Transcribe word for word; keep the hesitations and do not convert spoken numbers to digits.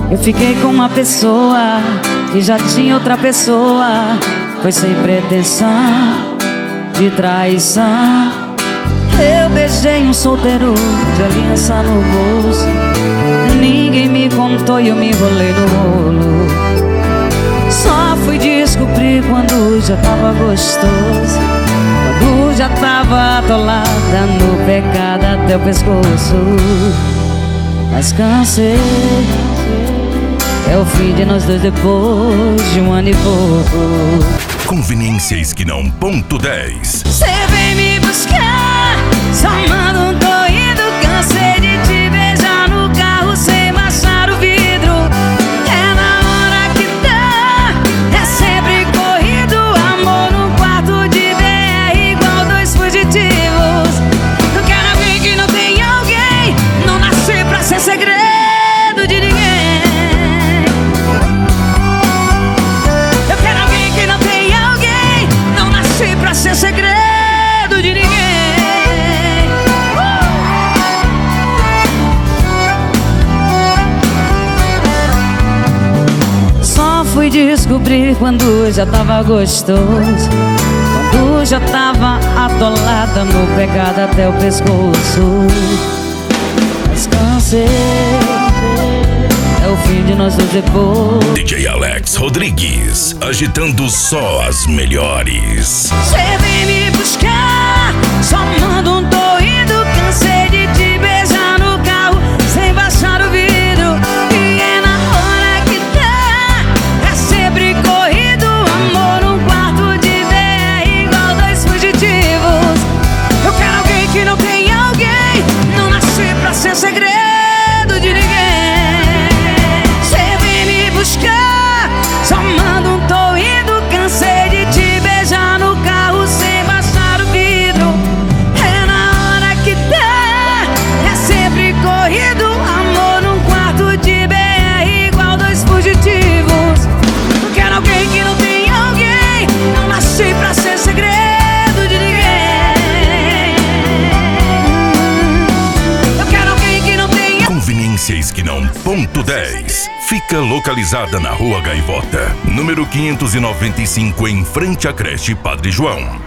Eu fiquei com uma pessoa que já tinha outra pessoa. Foi sem pretensão de traição. Eu beijei um solteiro de aliança no bolso. Ninguém me contou e eu me enrolei no rolo. Só fui descobrir quando já tava gostoso, quando já tava atolada no pecado até o pescoço. Mas cansei, é o fim de nós dois depois de um ano e pouco. Conveniência Esquinão ponto dez. Cê vem me buscar, só manda um tô indo. Cansei de te beijar no carro sem baixar o vidro. É na hora que dá, é sempre corrido. Amor no quarto de B R igual dois fugitivos. Eu quero alguém que não tem alguém, não nasci pra ser segredo de ninguém. Eu quero alguém que não tem alguém, não nasci pra ser segredo de ninguém. Só fui descobrir quando já tava gostoso, quando já tava atolada no pecado até o pescoço. Mas cansei, é o fim de nós dois depois. D J Alex Rodrigues, agitando só as melhores. Cê vem me buscar, só manda um tô indo. Cansei de te beijar no carro sem baixar o vidro. E é na hora que dá, é sempre corrido. Amor num quarto de B R igual dois fugitivos. Eu quero alguém que não tem alguém, não nasci pra ser segredo de ninguém. Cê vem me buscar, só manda um tô indo. Cansei de te beijar no carro sem baixar o vidro. É na hora que dá, é sempre corrido. Amor num quarto de B R igual dois fugitivos. Eu quero alguém que não tem alguém, não nasci pra ser segredo de ninguém. Eu quero alguém que não tem. Conveniência Esquinão ponto dez. Fica localizada na Rua Gaivota, número quinhentos e noventa e cinco, em frente à creche Padre João.